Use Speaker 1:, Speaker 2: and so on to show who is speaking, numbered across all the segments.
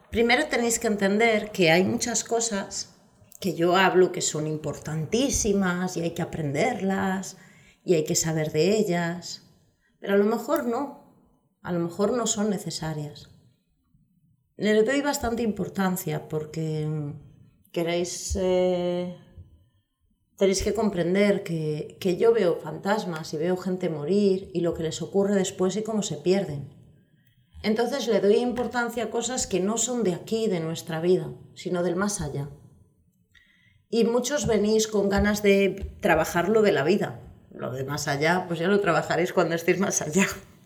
Speaker 1: Primero tenéis que entender que hay muchas cosas que yo hablo que son importantísimas y hay que aprenderlas y hay que saber de ellas, pero a lo mejor no son necesarias. Le doy bastante importancia porque tenéis que comprender que yo veo fantasmas y veo gente morir y lo que les ocurre después y cómo se pierden. Entonces le doy importancia a cosas que no son de aquí, de nuestra vida, sino del más allá. Y muchos venís con ganas de trabajar lo de la vida. Lo de más allá, pues ya lo trabajaréis cuando estéis más allá.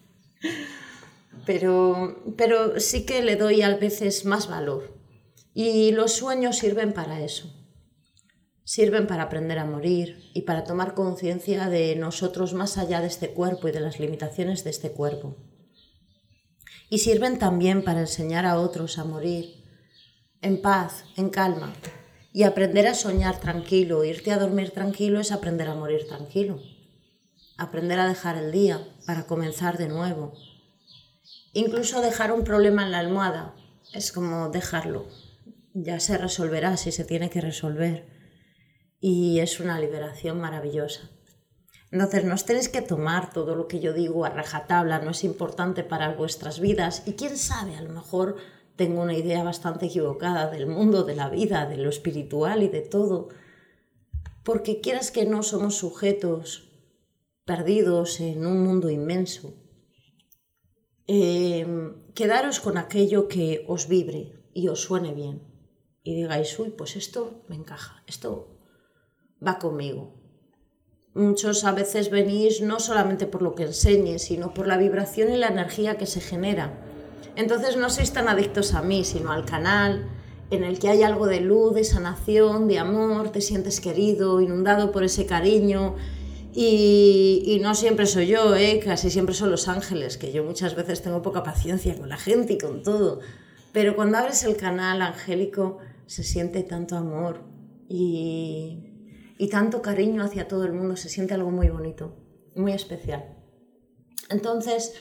Speaker 1: Pero sí que le doy a veces más valor. Y los sueños sirven para eso. Sirven para aprender a morir y para tomar conciencia de nosotros más allá de este cuerpo y de las limitaciones de este cuerpo. Y sirven también para enseñar a otros a morir en paz, en calma. Y aprender a soñar tranquilo, irte a dormir tranquilo es aprender a morir tranquilo. Aprender a dejar el día para comenzar de nuevo. Incluso dejar un problema en la almohada es como dejarlo. Ya se resolverá si se tiene que resolver. Y es una liberación maravillosa. Entonces no os tenéis que tomar todo lo que yo digo a rajatabla, no es importante para vuestras vidas y quién sabe, a lo mejor tengo una idea bastante equivocada del mundo, de la vida, de lo espiritual y de todo, porque quieras que no somos sujetos perdidos en un mundo inmenso. Quedaros con aquello que os vibre y os suene bien y digáis, uy, pues esto me encaja, esto va conmigo. Muchos a veces venís no solamente por lo que enseñe, sino por la vibración y la energía que se genera. Entonces no sois tan adictos a mí, sino al canal, en el que hay algo de luz, de sanación, de amor, te sientes querido, inundado por ese cariño. Y no siempre soy yo, casi siempre son los ángeles, que yo muchas veces tengo poca paciencia con la gente y con todo. Pero cuando abres el canal angélico se siente tanto amor y tanto cariño hacia todo el mundo, se siente algo muy bonito, muy especial. Entonces,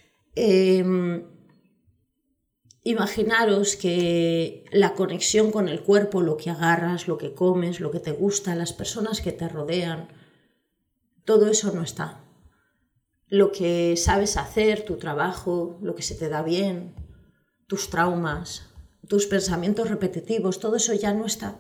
Speaker 1: imaginaros que la conexión con el cuerpo, lo que agarras, lo que comes, lo que te gusta, las personas que te rodean, todo eso no está. Lo que sabes hacer, tu trabajo, lo que se te da bien, tus traumas, tus pensamientos repetitivos, todo eso ya no está.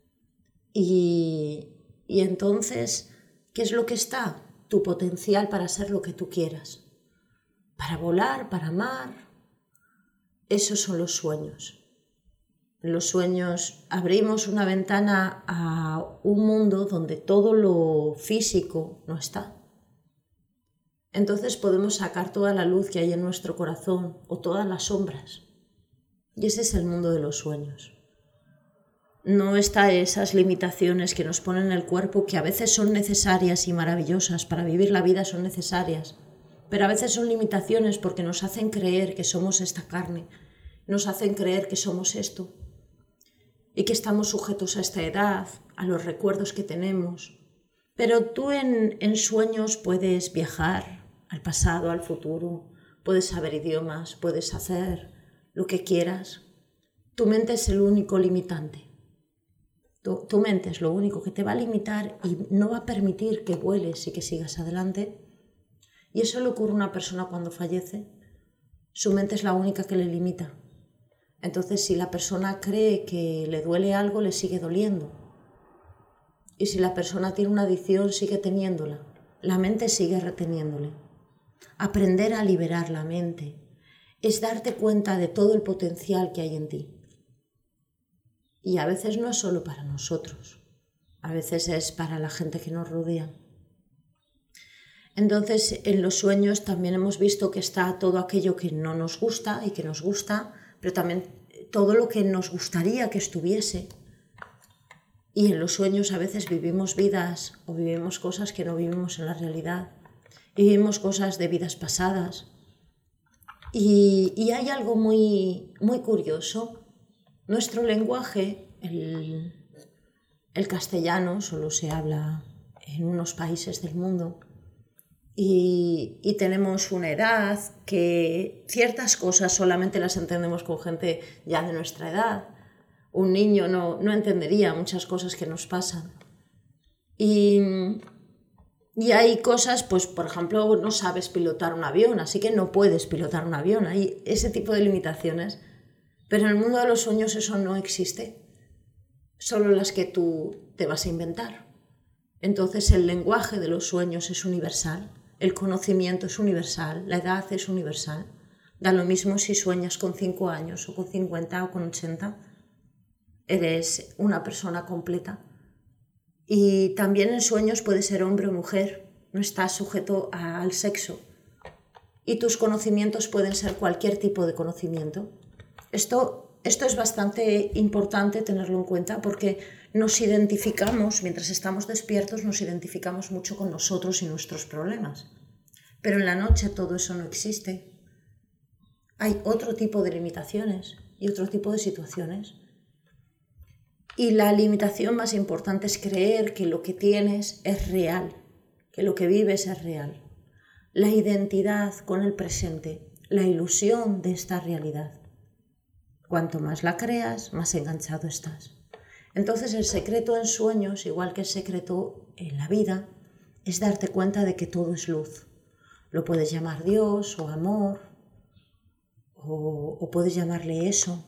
Speaker 1: Y entonces, ¿qué es lo que está? Tu potencial para ser lo que tú quieras. Para volar, para amar. Esos son los sueños. En los sueños abrimos una ventana a un mundo donde todo lo físico no está. Entonces podemos sacar toda la luz que hay en nuestro corazón o todas las sombras. Y ese es el mundo de los sueños. No está esas limitaciones que nos ponen el cuerpo, que a veces son necesarias y maravillosas, para vivir la vida son necesarias, pero a veces son limitaciones porque nos hacen creer que somos esta carne, nos hacen creer que somos esto y que estamos sujetos a esta edad, a los recuerdos que tenemos. Pero tú en sueños puedes viajar al pasado, al futuro, puedes saber idiomas, puedes hacer lo que quieras. Tu mente es el único limitante. Tu mente es lo único que te va a limitar y no va a permitir que vueles y que sigas adelante. Y eso le ocurre a una persona cuando fallece. Su mente es la única que le limita. Entonces, si la persona cree que le duele algo, le sigue doliendo. Y si la persona tiene una adicción, sigue teniéndola. La mente sigue reteniéndole. Aprender a liberar la mente es darte cuenta de todo el potencial que hay en ti. Y a veces no es solo para nosotros, a veces es para la gente que nos rodea. Entonces, en los sueños también hemos visto que está todo aquello que no nos gusta y que nos gusta, pero también todo lo que nos gustaría que estuviese. Y en los sueños a veces vivimos vidas o vivimos cosas que no vivimos en la realidad. Vivimos cosas de vidas pasadas. Y hay algo muy, muy curioso. Nuestro lenguaje, el castellano, solo se habla en unos países del mundo y tenemos una edad que ciertas cosas solamente las entendemos con gente ya de nuestra edad. Un niño no entendería muchas cosas que nos pasan. Y hay cosas, pues por ejemplo, no sabes pilotar un avión, así que no puedes pilotar un avión. Hay ese tipo de limitaciones. Pero en el mundo de los sueños eso no existe. Solo las que tú te vas a inventar. Entonces el lenguaje de los sueños es universal, el conocimiento es universal, la edad es universal. Da lo mismo si sueñas con 5 años o con 50 o con 80. Eres una persona completa. Y también en sueños puedes ser hombre o mujer, no estás sujeto al sexo. Y tus conocimientos pueden ser cualquier tipo de conocimiento. Esto es bastante importante tenerlo en cuenta porque nos identificamos, mientras estamos despiertos, nos identificamos mucho con nosotros y nuestros problemas. Pero en la noche todo eso no existe. Hay otro tipo de limitaciones y otro tipo de situaciones. Y la limitación más importante es creer que lo que tienes es real, que lo que vives es real. La identidad con el presente, la ilusión de esta realidad. Cuanto más la creas, más enganchado estás. Entonces el secreto en sueños, igual que el secreto en la vida, es darte cuenta de que todo es luz. Lo puedes llamar Dios o amor, o puedes llamarle eso,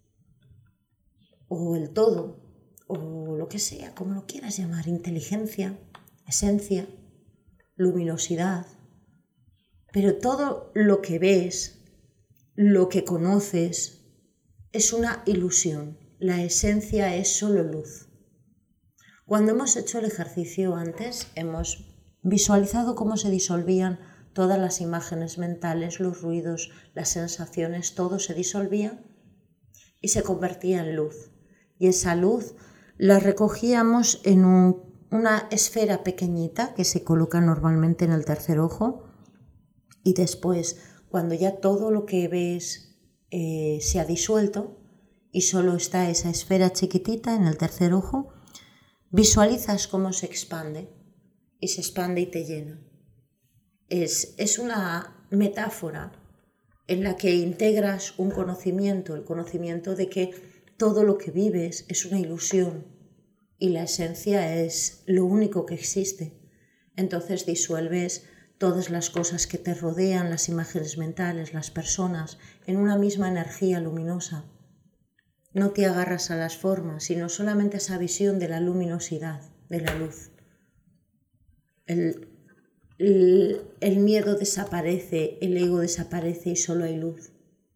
Speaker 1: o el todo, o lo que sea, como lo quieras llamar, inteligencia, esencia, luminosidad. Pero todo lo que ves, lo que conoces, es una ilusión. La esencia es solo luz. Cuando hemos hecho el ejercicio antes, hemos visualizado cómo se disolvían todas las imágenes mentales, los ruidos, las sensaciones, todo se disolvía y se convertía en luz. Y esa luz la recogíamos en una esfera pequeñita que se coloca normalmente en el tercer ojo y después, cuando ya todo lo que ves se ha disuelto y solo está esa esfera chiquitita en el tercer ojo, visualizas cómo se expande y te llena. Es una metáfora en la que integras un conocimiento, el conocimiento de que todo lo que vives es una ilusión y la esencia es lo único que existe. Entonces disuelves todas las cosas que te rodean, las imágenes mentales, las personas, en una misma energía luminosa. No te agarras a las formas, sino solamente a esa visión de la luminosidad, de la luz. El miedo desaparece, el ego desaparece y solo hay luz.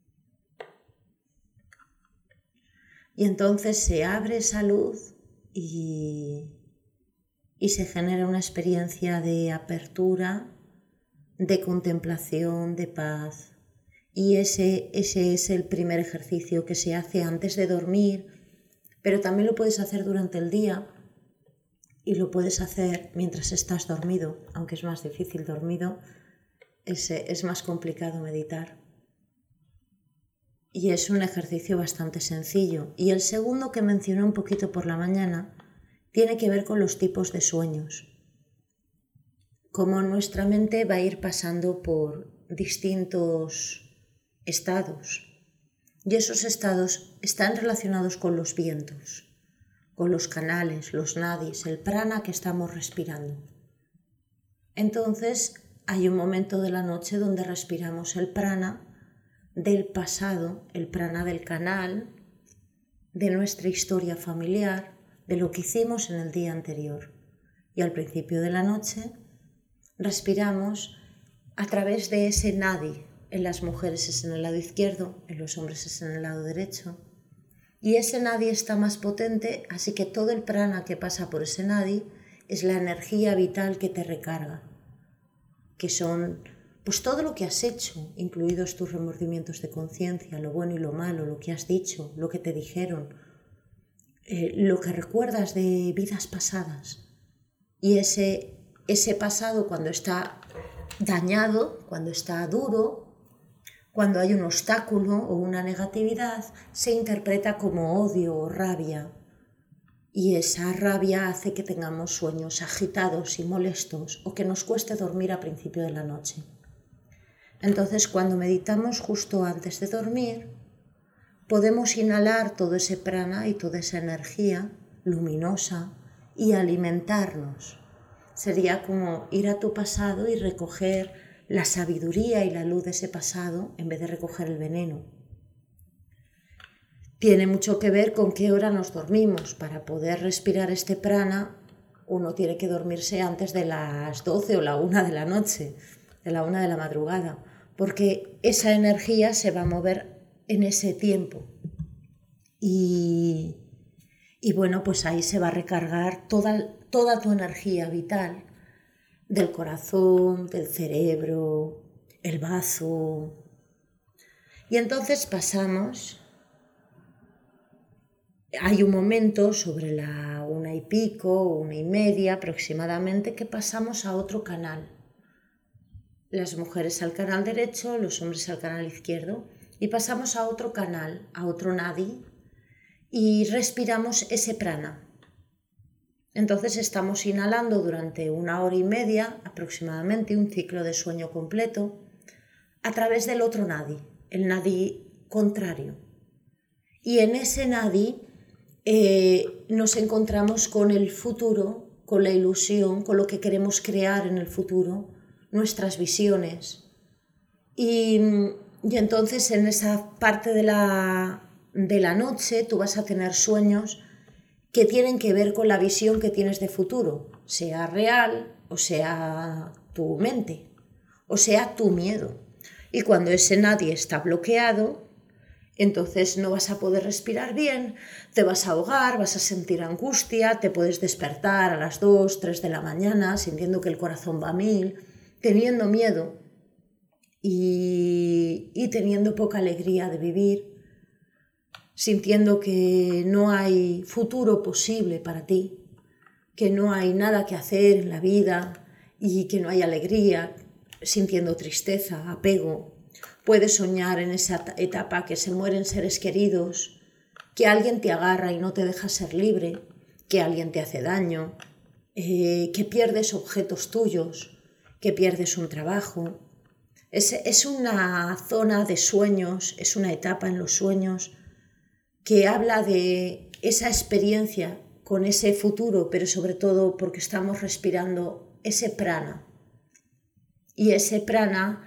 Speaker 1: Y entonces se abre esa luz y se genera una experiencia de apertura, de contemplación, de paz. Y ese es el primer ejercicio que se hace antes de dormir, pero también lo puedes hacer durante el día y lo puedes hacer mientras estás dormido, aunque es más difícil dormido, es más complicado meditar. Y es un ejercicio bastante sencillo. Y el segundo que mencioné un poquito por la mañana tiene que ver con los tipos de sueños. Como nuestra mente va a ir pasando por distintos estados. Y esos estados están relacionados con los vientos, con los canales, los nadis, el prana que estamos respirando. Entonces hay un momento de la noche donde respiramos el prana del pasado, el prana del canal, de nuestra historia familiar, de lo que hicimos en el día anterior. Y al principio de la noche respiramos a través de ese nadi. En las mujeres es en el lado izquierdo, en los hombres es en el lado derecho. Y ese nadi está más potente, así que todo el prana que pasa por ese nadi es la energía vital que te recarga, que son pues todo lo que has hecho, incluidos tus remordimientos de conciencia, lo bueno y lo malo, lo que has dicho, lo que te dijeron, lo que recuerdas de vidas pasadas. Y ese pasado, cuando está dañado, cuando está duro, cuando hay un obstáculo o una negatividad, se interpreta como odio o rabia. y esa rabia hace que tengamos sueños agitados y molestos o que nos cueste dormir a principio de la noche. Entonces, cuando meditamos justo antes de dormir, podemos inhalar todo ese prana y toda esa energía luminosa y alimentarnos. Sería como ir a tu pasado y recoger la sabiduría y la luz de ese pasado en vez de recoger el veneno. Tiene mucho que ver con qué hora nos dormimos. Para poder respirar este prana, uno tiene que dormirse antes de las 12 o la 1 de la noche, de la 1 de la madrugada, porque esa energía se va a mover en ese tiempo. Y bueno, pues ahí se va a recargar toda tu energía vital, del corazón, del cerebro, el bazo. Y entonces pasamos. Hay un momento sobre la 1 y pico, 1 y media aproximadamente, que pasamos a otro canal. Las mujeres al canal derecho, los hombres al canal izquierdo, y pasamos a otro canal, a otro nadi, y respiramos ese prana. Entonces estamos inhalando durante 1 hora y media aproximadamente, un ciclo de sueño completo, a través del otro nadi, el nadi contrario. Y en ese nadi nos encontramos con el futuro, con la ilusión, con lo que queremos crear en el futuro, nuestras visiones. Y entonces en esa parte de la noche tú vas a tener sueños que tienen que ver con la visión que tienes de futuro, sea real o sea tu mente, o sea tu miedo. Y cuando ese nadie está bloqueado, entonces no vas a poder respirar bien, te vas a ahogar, vas a sentir angustia, te puedes despertar a las 2, 3 de la mañana sintiendo que el corazón va a 1000, teniendo miedo y teniendo poca alegría de vivir, sintiendo que no hay futuro posible para ti, que no hay nada que hacer en la vida y que no hay alegría, sintiendo tristeza, apego. Puedes soñar en esa etapa que se mueren seres queridos, que alguien te agarra y no te deja ser libre, que alguien te hace daño, que pierdes objetos tuyos, que pierdes un trabajo. Es una zona de sueños, es una etapa en los sueños que habla de esa experiencia con ese futuro, pero sobre todo porque estamos respirando ese prana. Y ese prana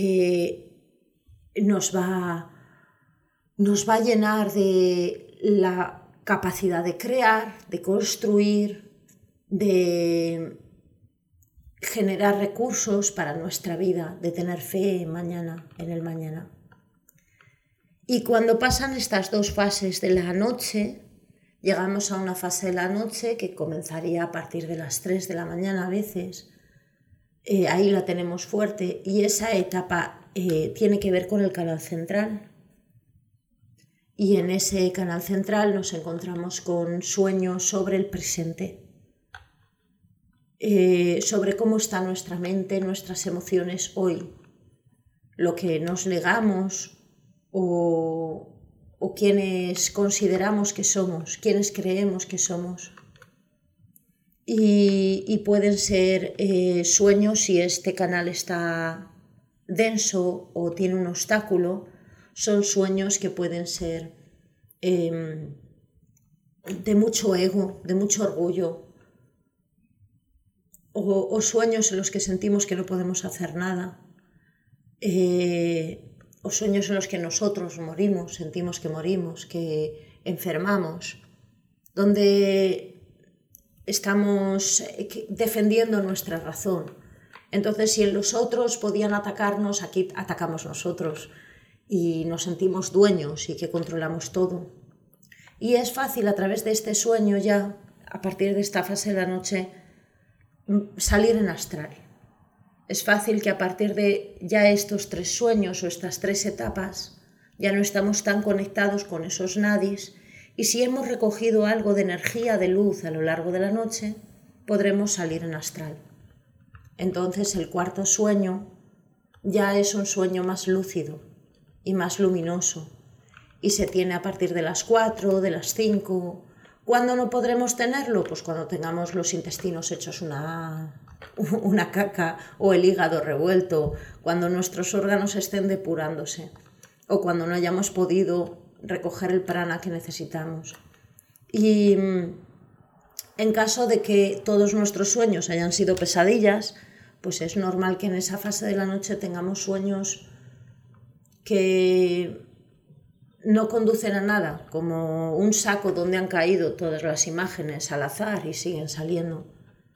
Speaker 1: nos va a llenar de la capacidad de crear, de construir, de generar recursos para nuestra vida, de tener fe en el mañana. Y cuando pasan estas dos fases de la noche, llegamos a una fase de la noche que comenzaría a partir de las 3 de la mañana a veces. Ahí la tenemos fuerte y esa etapa tiene que ver con el canal central. Y en ese canal central nos encontramos con sueños sobre el presente, sobre cómo está nuestra mente, nuestras emociones hoy, lo que nos legamos o quienes consideramos que somos, quienes creemos que somos. Y pueden ser sueños si este canal está denso o tiene un obstáculo. Son sueños que pueden ser de mucho ego, de mucho orgullo, o sueños en los que sentimos que no podemos hacer nada, o sueños en los que nosotros morimos, sentimos que morimos, que enfermamos, donde estamos defendiendo nuestra razón. Entonces, si en los otros podían atacarnos, aquí atacamos nosotros y nos sentimos dueños y que controlamos todo. Y es fácil a través de este sueño ya, a partir de esta fase de la noche, salir en astral. Es fácil que a partir de ya estos 3 sueños o estas 3 etapas ya no estamos tan conectados con esos nadis, y si hemos recogido algo de energía, de luz a lo largo de la noche, podremos salir en astral. Entonces el cuarto sueño ya es un sueño más lúcido y más luminoso, y se tiene a partir de las 4, de las 5 ¿Cuándo no podremos tenerlo? Pues cuando tengamos los intestinos hechos una caca o el hígado revuelto, cuando nuestros órganos estén depurándose o cuando no hayamos podido recoger el prana que necesitamos. Y en caso de que todos nuestros sueños hayan sido pesadillas, pues es normal que en esa fase de la noche tengamos sueños que no conducen a nada, como un saco donde han caído todas las imágenes al azar y siguen saliendo.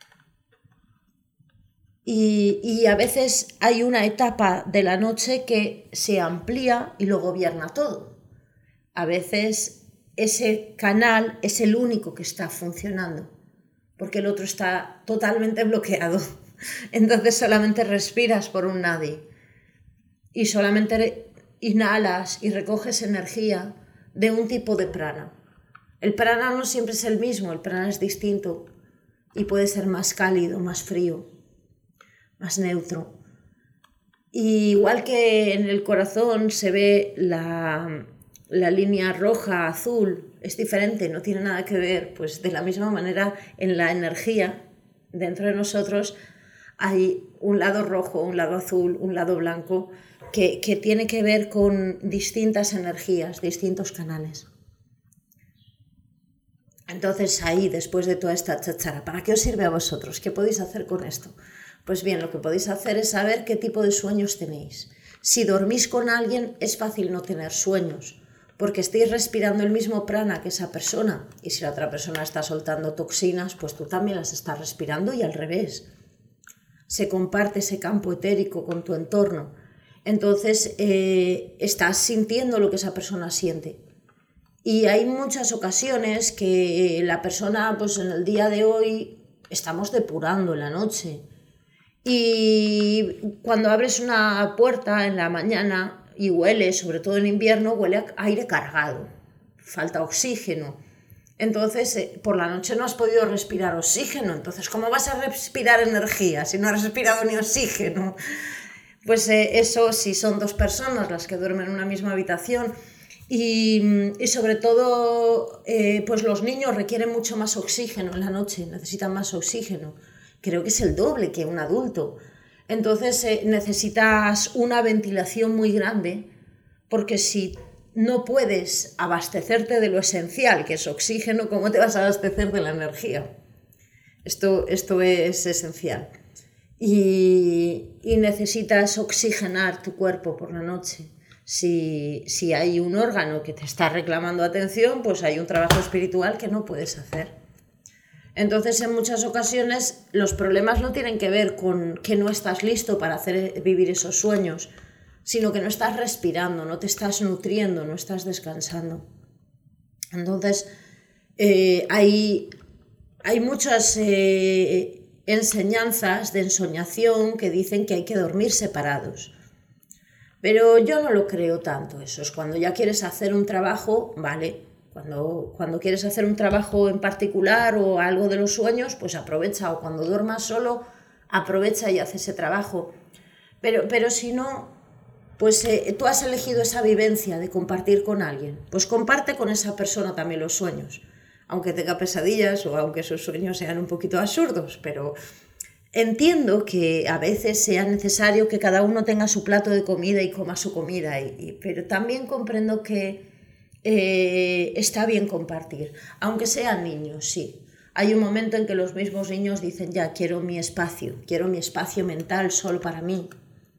Speaker 1: Y a veces hay una etapa de la noche que se amplía y lo gobierna todo. A veces ese canal es el único que está funcionando, porque el otro está totalmente bloqueado. Entonces solamente respiras por un nadi y solamente inhalas y recoges energía de un tipo de prana. El prana no siempre es el mismo, el prana es distinto y puede ser más cálido, más frío, más neutro. Y igual que en el corazón se ve la línea roja, azul, es diferente, no tiene nada que ver, pues de la misma manera en la energía dentro de nosotros hay un lado rojo, un lado azul, un lado blanco, que tiene que ver con distintas energías, distintos canales. Entonces ahí, después de toda esta cháchara, ¿para qué os sirve a vosotros? ¿Qué podéis hacer con esto? Pues bien, lo que podéis hacer es saber qué tipo de sueños tenéis. Si dormís con alguien, es fácil no tener sueños, porque estáis respirando el mismo prana que esa persona, y si la otra persona está soltando toxinas, pues tú también las estás respirando y al revés. Se comparte ese campo etérico con tu entorno. Entonces estás sintiendo lo que esa persona siente. Y hay muchas ocasiones que la persona, pues en el día de hoy, estamos depurando en la noche. Y cuando abres una puerta en la mañana y huele, sobre todo en invierno, huele a aire cargado. Falta oxígeno. Entonces, por la noche no has podido respirar oxígeno. Entonces, ¿cómo vas a respirar energía si no has respirado ni oxígeno? Pues eso, si son dos personas las que duermen en una misma habitación y sobre todo, pues los niños requieren mucho más oxígeno en la noche, necesitan más oxígeno. Creo que es el doble que un adulto. Entonces necesitas una ventilación muy grande porque si no puedes abastecerte de lo esencial, que es oxígeno, ¿cómo te vas a abastecer de la energía? Esto es esencial. Y necesitas oxigenar tu cuerpo por la noche. Si hay un órgano que te está reclamando atención, pues hay un trabajo espiritual que no puedes hacer. Entonces, en muchas ocasiones, los problemas no tienen que ver con que no estás listo para hacer vivir esos sueños, sino que no estás respirando, no te estás nutriendo, no estás descansando. Entonces, hay muchas enseñanzas de ensoñación que dicen que hay que dormir separados. Pero yo no lo creo tanto eso. Es cuando ya quieres hacer un trabajo, vale. Cuando quieres hacer un trabajo en particular o algo de los sueños, pues aprovecha. O cuando duermas solo, aprovecha y haz ese trabajo. Pero si no, pues tú has elegido esa vivencia de compartir con alguien. Pues comparte con esa persona también los sueños. Aunque tenga pesadillas o aunque sus sueños sean un poquito absurdos, pero entiendo que a veces sea necesario que cada uno tenga su plato de comida y coma su comida, pero también comprendo que está bien compartir, aunque sean niños, sí. Hay un momento en que los mismos niños dicen, ya, quiero mi espacio mental solo para mí.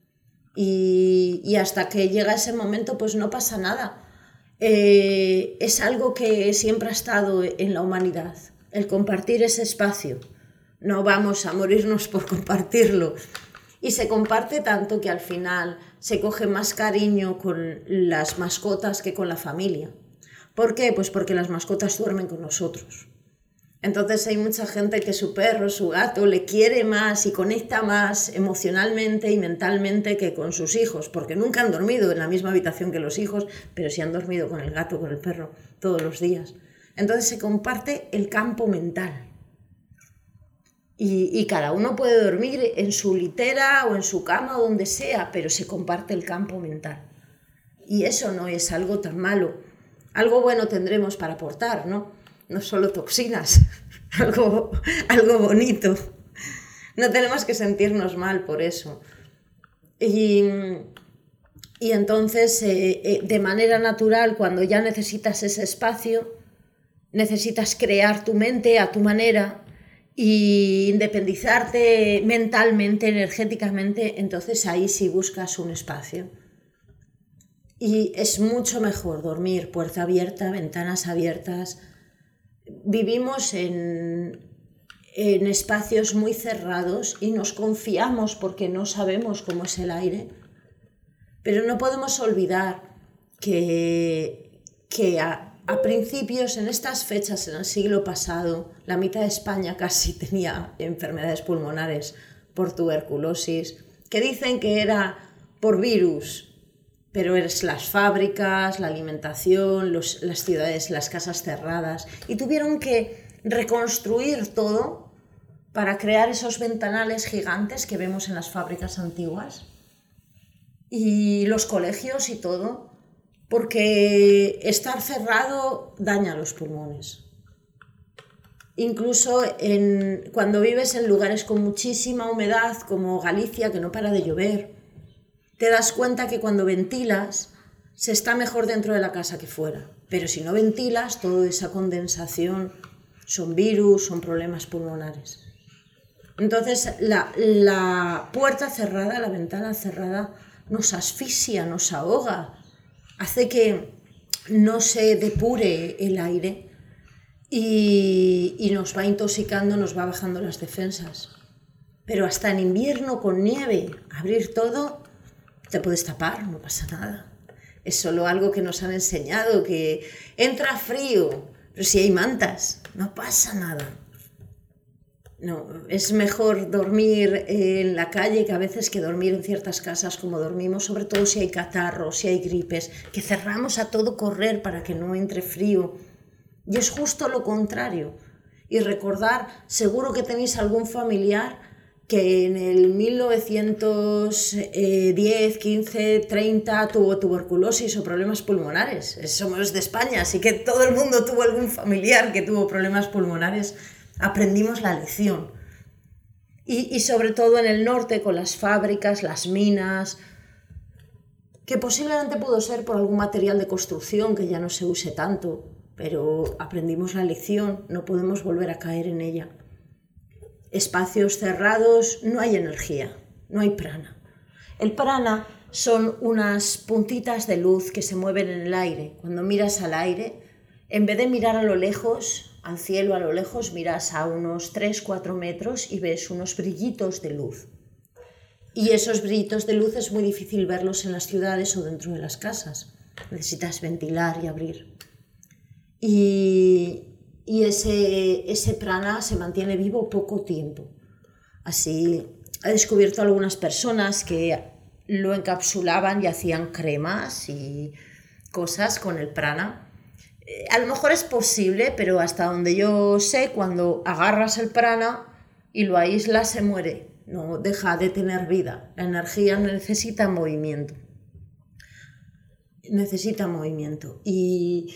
Speaker 1: Y hasta que llega ese momento, pues no pasa nada. Es algo que siempre ha estado en la humanidad, el compartir ese espacio. No vamos a morirnos por compartirlo. Y se comparte tanto que al final se coge más cariño con las mascotas que con la familia. ¿Por qué? Pues porque las mascotas duermen con nosotros. Entonces hay mucha gente que su perro, su gato, le quiere más y conecta más emocionalmente y mentalmente que con sus hijos, porque nunca han dormido en la misma habitación que los hijos, pero sí han dormido con el gato, con el perro, todos los días. Entonces se comparte el campo mental. Y cada uno puede dormir en su litera o en su cama o donde sea, pero se comparte el campo mental. Y eso no es algo tan malo. Algo bueno tendremos para aportar, ¿no? no solo toxinas, algo bonito. No tenemos que sentirnos mal por eso. Y entonces, de manera natural, cuando ya necesitas ese espacio, necesitas crear tu mente a tu manera y independizarte mentalmente, energéticamente, entonces ahí sí buscas un espacio. Y es mucho mejor dormir puerta abierta, ventanas abiertas. Vivimos en espacios muy cerrados y nos confiamos porque no sabemos cómo es el aire. Pero no podemos olvidar que a principios, en estas fechas, en el siglo pasado, la mitad de España casi tenía enfermedades pulmonares por tuberculosis, que dicen que era por virus, pero es las fábricas, la alimentación, las ciudades, las casas cerradas, y tuvieron que reconstruir todo para crear esos ventanales gigantes que vemos en las fábricas antiguas y los colegios y todo, porque estar cerrado daña los pulmones. Incluso cuando vives en lugares con muchísima humedad, como Galicia, que no para de llover, te das cuenta que cuando ventilas se está mejor dentro de la casa que fuera. Pero si no ventilas, toda esa condensación son virus, son problemas pulmonares. Entonces la puerta cerrada, la ventana cerrada, nos asfixia, nos ahoga, hace que no se depure el aire y nos va intoxicando, nos va bajando las defensas. Pero hasta en invierno con nieve, abrir todo, te puedes tapar, no pasa nada. Es solo algo que nos han enseñado, que entra frío, pero si hay mantas, no pasa nada. No, es mejor dormir en la calle que a veces que dormir en ciertas casas como dormimos, sobre todo si hay catarros, si hay gripes, que cerramos a todo correr para que no entre frío. Y es justo lo contrario. Y recordar, seguro que tenéis algún familiar que en el 1910, 15, 30 tuvo tuberculosis o problemas pulmonares. Somos de España, así que todo el mundo tuvo algún familiar que tuvo problemas pulmonares. Aprendimos la lección. Y sobre todo en el norte, con las fábricas, las minas, que posiblemente pudo ser por algún material de construcción que ya no se use tanto, pero aprendimos la lección, no podemos volver a caer en ella. Espacios cerrados, no hay energía, no hay prana. El prana son unas puntitas de luz que se mueven en el aire. Cuando miras al aire, en vez de mirar a lo lejos, al cielo a lo lejos, miras a unos 3-4 metros y ves unos brillitos de luz. Y esos brillitos de luz es muy difícil verlos en las ciudades o dentro de las casas. Necesitas ventilar y abrir. Y ese prana se mantiene vivo poco tiempo. Así he descubierto algunas personas que lo encapsulaban y hacían cremas y cosas con el prana. A lo mejor es posible, pero hasta donde yo sé, cuando agarras el prana y lo aíslas, se muere, no deja de tener vida. La energía necesita movimiento. Necesita movimiento. Y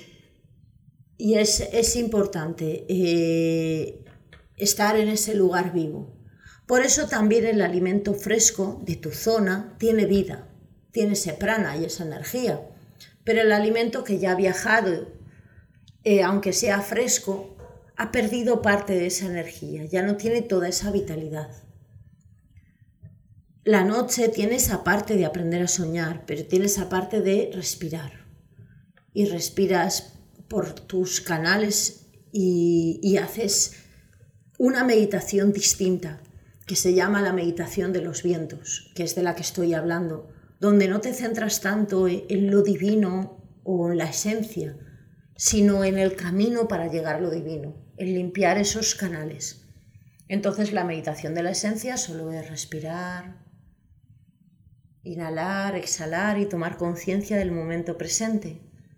Speaker 1: es importante estar en ese lugar vivo. Por eso también el alimento fresco de tu zona tiene vida, tiene ese prana y esa energía. Pero el alimento que ya ha viajado, aunque sea fresco, ha perdido parte de esa energía, ya no tiene toda esa vitalidad. La noche tiene esa parte de aprender a soñar, pero tiene esa parte de respirar. Y respiras por tus canales y haces una meditación distinta, que se llama la meditación de los vientos, que es de la que estoy hablando, donde no te centras tanto en lo divino o en la esencia, sino en el camino para llegar a lo divino, en limpiar esos canales. Entonces la meditación de la esencia solo es respirar, inhalar, exhalar y tomar conciencia del momento presente.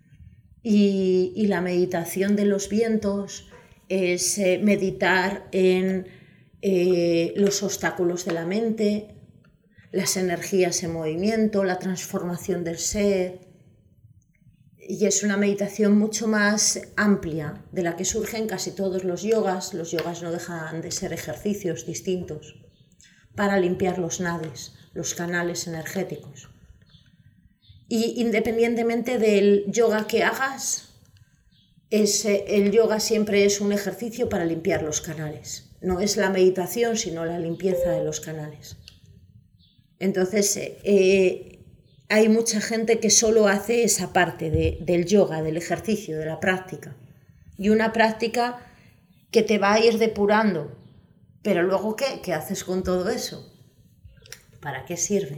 Speaker 1: Y la meditación de los vientos es meditar en los obstáculos de la mente, las energías en movimiento, la transformación del ser. y es una meditación mucho más amplia de la que surgen casi todos los yogas. Los yogas no dejan de ser ejercicios distintos para limpiar los nadis, los canales energéticos. Y independientemente del yoga que hagas, el yoga siempre es un ejercicio para limpiar los canales. No es la meditación, sino la limpieza de los canales. Entonces, hay mucha gente que solo hace esa parte del yoga, del ejercicio, de la práctica. Y una práctica que te va a ir depurando. Pero luego, ¿qué? ¿Qué haces con todo eso? ¿Para qué sirve?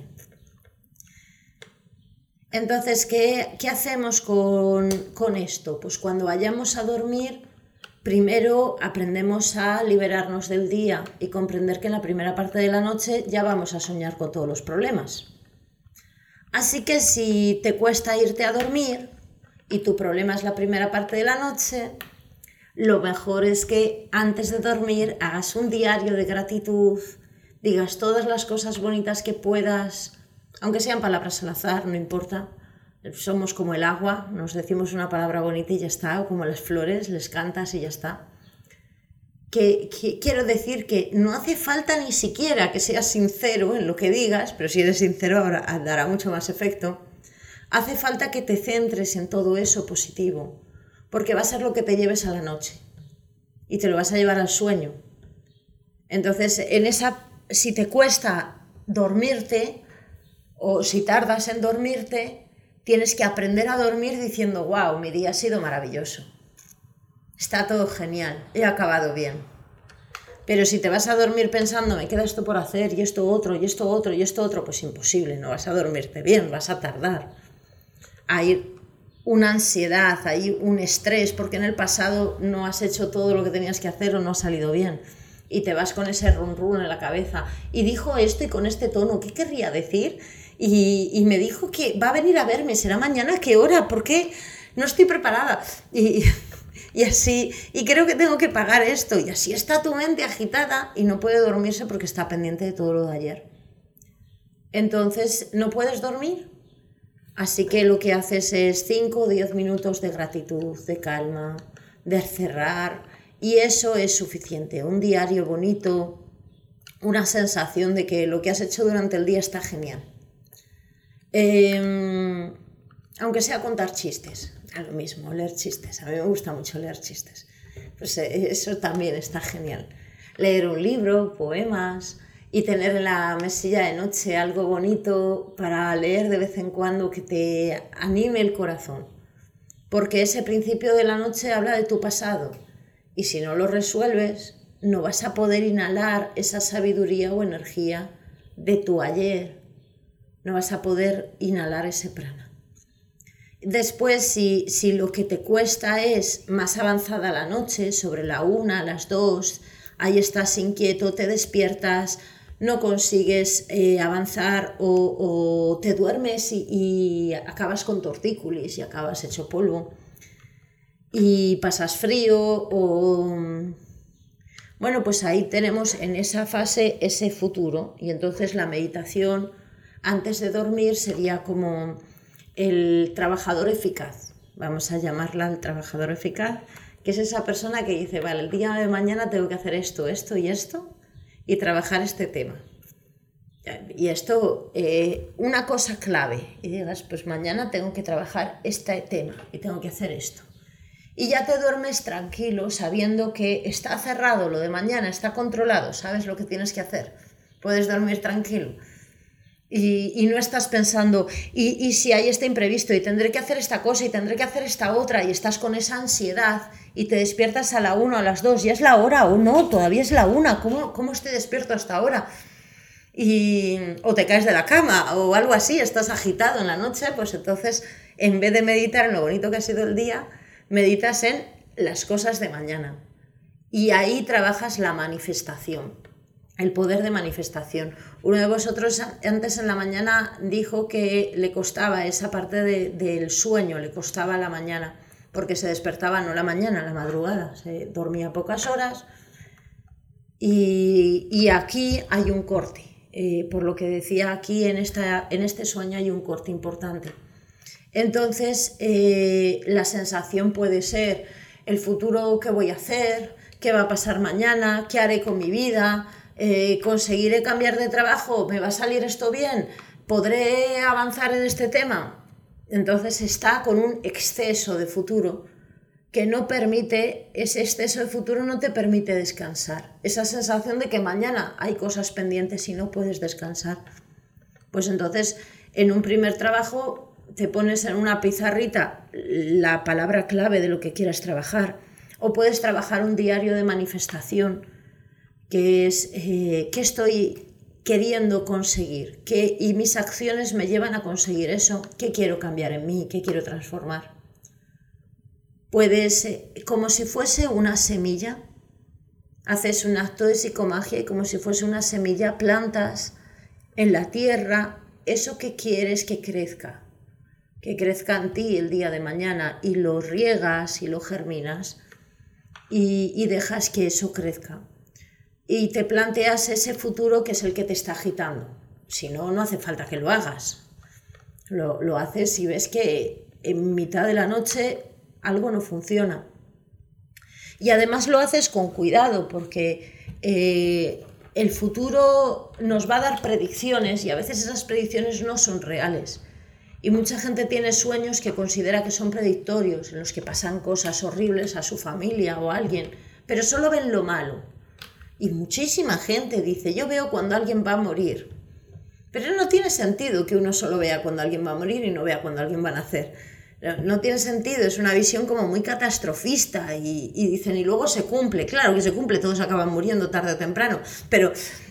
Speaker 1: Entonces, ¿qué hacemos con esto? Pues cuando vayamos a dormir, primero aprendemos a liberarnos del día y comprender que en la primera parte de la noche ya vamos a soñar con todos los problemas. Así que si te cuesta irte a dormir y tu problema es la primera parte de la noche, lo mejor es que antes de dormir hagas un diario de gratitud, digas todas las cosas bonitas que puedas, aunque sean palabras al azar, no importa. Somos como el agua, nos decimos una palabra bonita y ya está, o como las flores, les cantas y ya está. Quiero decir que no hace falta ni siquiera que seas sincero en lo que digas, pero si eres sincero ahora dará mucho más efecto. Hace falta que te centres en todo eso positivo, porque va a ser lo que te lleves a la noche y te lo vas a llevar al sueño. Entonces, si te cuesta dormirte o si tardas en dormirte, tienes que aprender a dormir diciendo: wow, mi día ha sido maravilloso, está todo genial, he acabado bien. Pero si te vas a dormir pensando: me queda esto por hacer y esto otro y esto otro y esto otro, pues imposible, no vas a dormirte bien, vas a tardar. Hay una ansiedad, hay un estrés porque en el pasado no has hecho todo lo que tenías que hacer o no ha salido bien. Y te vas con ese run run en la cabeza. Y dijo esto y con este tono, ¿qué querría decir? Y me dijo que va a venir a verme, ¿será mañana? ¿A qué hora? ¿Por qué? No estoy preparada. Y así, y creo que tengo que pagar esto. Y así está tu mente agitada y no puede dormirse porque está pendiente de todo lo de ayer. Entonces, ¿no puedes dormir? Así que lo que haces es 5 o 10 minutos de gratitud, de calma, de cerrar, y eso es suficiente. Un diario bonito, una sensación de que lo que has hecho durante el día está genial. Aunque sea contar chistes, a lo mismo, leer chistes. A mí me gusta mucho leer chistes. Pues eso también está genial. Leer un libro, poemas, y tener en la mesilla de noche algo bonito para leer de vez en cuando que te anime el corazón. Porque ese principio de la noche habla de tu pasado. Y si no lo resuelves, no vas a poder inhalar esa sabiduría o energía de tu ayer. No vas a poder inhalar ese prana. Después, si lo que te cuesta es más avanzada la noche, sobre la 1, las 2, ahí estás inquieto, te despiertas, no consigues avanzar o te duermes y acabas con tortícolis y acabas hecho polvo y pasas frío o... Bueno, pues ahí tenemos en esa fase ese futuro, y entonces la meditación antes de dormir sería como el trabajador eficaz, vamos a llamarla el trabajador eficaz, que es esa persona que dice: vale, el día de mañana tengo que hacer esto, esto y esto, y trabajar este tema. Y esto, una cosa clave, y digas: pues mañana tengo que trabajar este tema y tengo que hacer esto. Y ya te duermes tranquilo sabiendo que está cerrado, lo de mañana está controlado, sabes lo que tienes que hacer, puedes dormir tranquilo. Y no estás pensando, y si hay este imprevisto, y tendré que hacer esta cosa, y tendré que hacer esta otra, y estás con esa ansiedad, y te despiertas a la 1, a las 2, ya es la hora, o no, todavía es la 1, ¿cómo estoy despierto hasta ahora? O te caes de la cama, o algo así, estás agitado en la noche, pues entonces, en vez de meditar en lo bonito que ha sido el día, meditas en las cosas de mañana. Y ahí trabajas la manifestación. El poder de manifestación. Uno de vosotros antes en la mañana dijo que le costaba esa parte del sueño, le costaba la mañana, porque se despertaba no la mañana, la madrugada, se dormía pocas horas. Y aquí hay un corte, por lo que decía aquí en este sueño hay un corte importante. Entonces, la sensación puede ser el futuro, qué voy a hacer, qué va a pasar mañana, qué haré con mi vida, conseguiré cambiar de trabajo, me va a salir esto bien, podré avanzar en este tema. Entonces está con un exceso de futuro que no permite, ese exceso de futuro no te permite descansar. Esa sensación de que mañana hay cosas pendientes y no puedes descansar. Pues entonces, en un primer trabajo te pones en una pizarrita la palabra clave de lo que quieras trabajar, o puedes trabajar un diario de manifestación, que es qué estoy queriendo conseguir, y mis acciones me llevan a conseguir eso, qué quiero cambiar en mí, qué quiero transformar. Puedes, como si fuese una semilla, haces un acto de psicomagia y como si fuese una semilla plantas en la tierra eso que quieres que crezca en ti el día de mañana, y lo riegas y lo germinas y dejas que eso crezca. Y te planteas ese futuro que es el que te está agitando. Si no, no hace falta que lo hagas. Lo haces y ves que en mitad de la noche algo no funciona. Y además lo haces con cuidado, porque el futuro nos va a dar predicciones y a veces esas predicciones no son reales. Y mucha gente tiene sueños que considera que son predictorios, en los que pasan cosas horribles a su familia o a alguien, pero solo ven lo malo. Y muchísima gente dice, yo veo cuando alguien va a morir. Pero no tiene sentido que uno solo vea cuando alguien va a morir y no vea cuando alguien va a nacer. No tiene sentido, es una visión como muy catastrofista y dicen, y luego se cumple. Claro que se cumple, todos acaban muriendo tarde o temprano, pero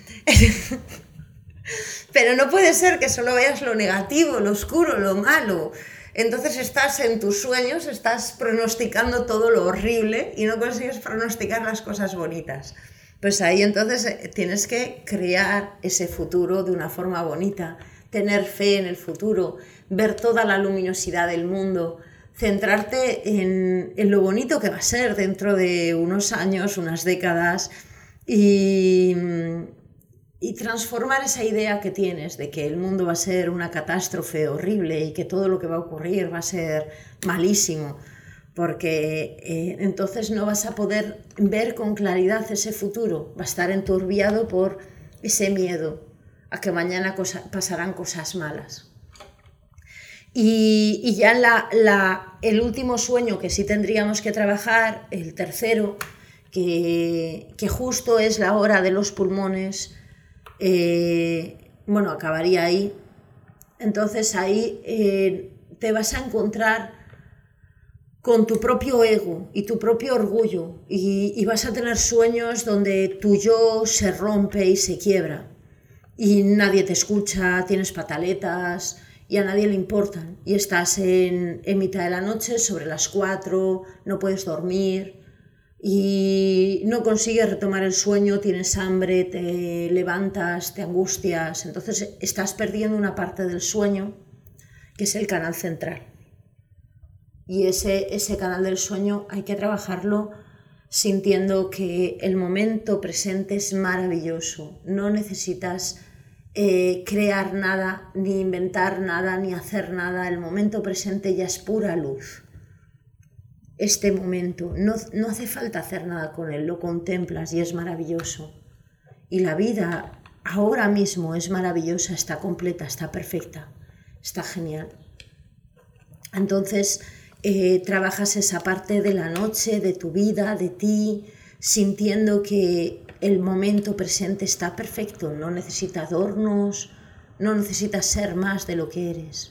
Speaker 1: no puede ser que solo veas lo negativo, lo oscuro, lo malo. Entonces estás en tus sueños, estás pronosticando todo lo horrible y no consigues pronosticar las cosas bonitas. Pues ahí entonces tienes que crear ese futuro de una forma bonita, tener fe en el futuro, ver toda la luminosidad del mundo, centrarte en lo bonito que va a ser dentro de unos años, unas décadas, y transformar esa idea que tienes de que el mundo va a ser una catástrofe horrible y que todo lo que va a ocurrir va a ser malísimo, porque entonces no vas a poder ver con claridad ese futuro, va a estar enturbiado por ese miedo a que mañana pasarán cosas malas. Y ya el último sueño que sí tendríamos que trabajar, el tercero, que justo es la hora de los pulmones, acabaría ahí. Entonces ahí te vas a encontrar con tu propio ego y tu propio orgullo y vas a tener sueños donde tu yo se rompe y se quiebra y nadie te escucha, tienes pataletas y a nadie le importan y estás en mitad de la noche, sobre las 4, no puedes dormir y no consigues retomar el sueño, tienes hambre, te levantas, te angustias, entonces estás perdiendo una parte del sueño que es el canal central. Y ese canal del sueño hay que trabajarlo sintiendo que el momento presente es maravilloso. No necesitas crear nada, ni inventar nada, ni hacer nada. El momento presente ya es pura luz. Este momento, no hace falta hacer nada con él, lo contemplas y es maravilloso. Y la vida ahora mismo es maravillosa, está completa, está perfecta, está genial. Entonces, trabajas esa parte de la noche, de tu vida, de ti, sintiendo que el momento presente está perfecto, no necesita adornos, no necesitas ser más de lo que eres.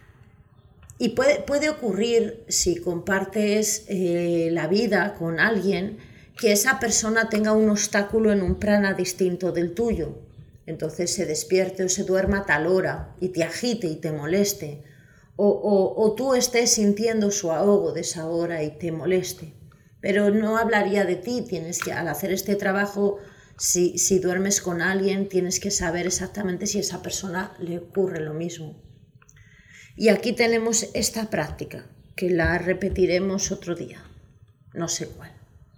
Speaker 1: Y puede ocurrir, si compartes la vida con alguien, que esa persona tenga un obstáculo en un prana distinto del tuyo. Entonces se despierte o se duerma a tal hora y te agite y te moleste. O tú estés sintiendo su ahogo de esa hora y te moleste. Pero no hablaría de ti, tienes que, al hacer este trabajo, si duermes con alguien, tienes que saber exactamente si a esa persona le ocurre lo mismo. Y aquí tenemos esta práctica, que la repetiremos otro día, no sé cuál.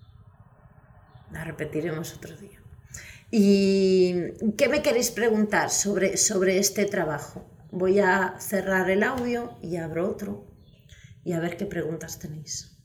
Speaker 1: La repetiremos otro día. ¿Y qué me queréis preguntar sobre este trabajo? voy a cerrar el audio y abro otro y a ver qué preguntas tenéis.